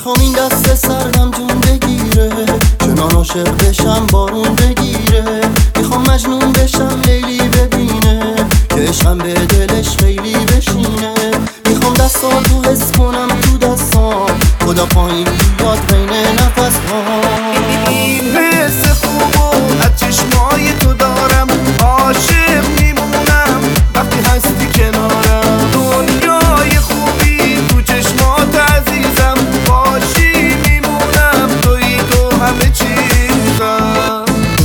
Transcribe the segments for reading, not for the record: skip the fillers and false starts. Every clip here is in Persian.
میخوام این دست سردم جون بگیره، چنان عاشق بشم بارون بگیره. میخوام مجنون بشم لیلی ببینه، که عشقم به دلش خیلی بشینه. میخوام دستاتو حس کنم تو دستام، خدا پایین بیاد بین نفس‌هام. این حس خوبو از چشمای تو دارم، عاشق میمونم وقتی هستی کنارم. دنیای خوبی تو چشمات عزیزم، باشی میمونم توی تو همه چیزم.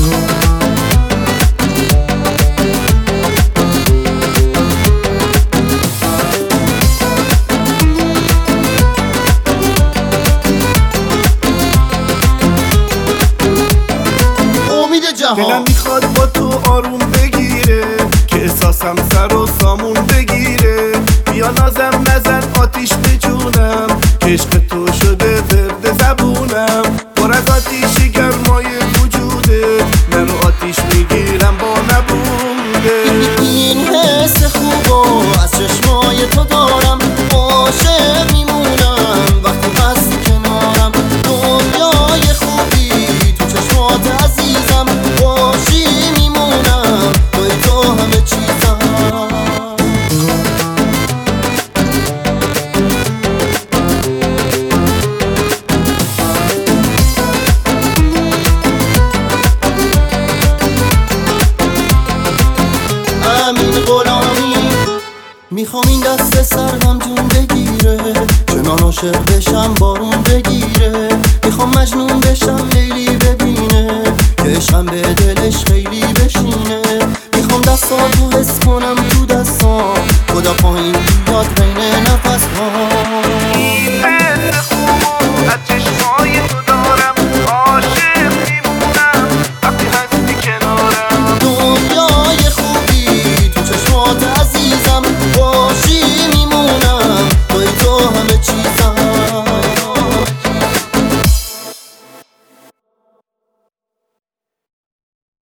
دلم میخواد با تو آروم بگیره، که احساسم سر و سامون بگیره. بیا نازم نزن آتیش به جونم، که عشق تو شده ورد زبونم. پر از آتیشی گرمای وجوده، منو آتیش میگیرم با نبوده. این حس خوبو از چشمای تو دارم، عاشق میمونم وقتی هستی کنارم. دنیای خوبی تو چشمات عزیزم، باشی میمونم توی تو همه چیزم. امین غلامی میخوام این دست سردم جون بگیره، چنان عاشق بشم بارون بگیره. میخوام مجنون بشم لیلی ببینه، که عشقم به دلش خیلی بشینه. میخوام دستاتو حس کنم تو دستام، خدا پایین بیاد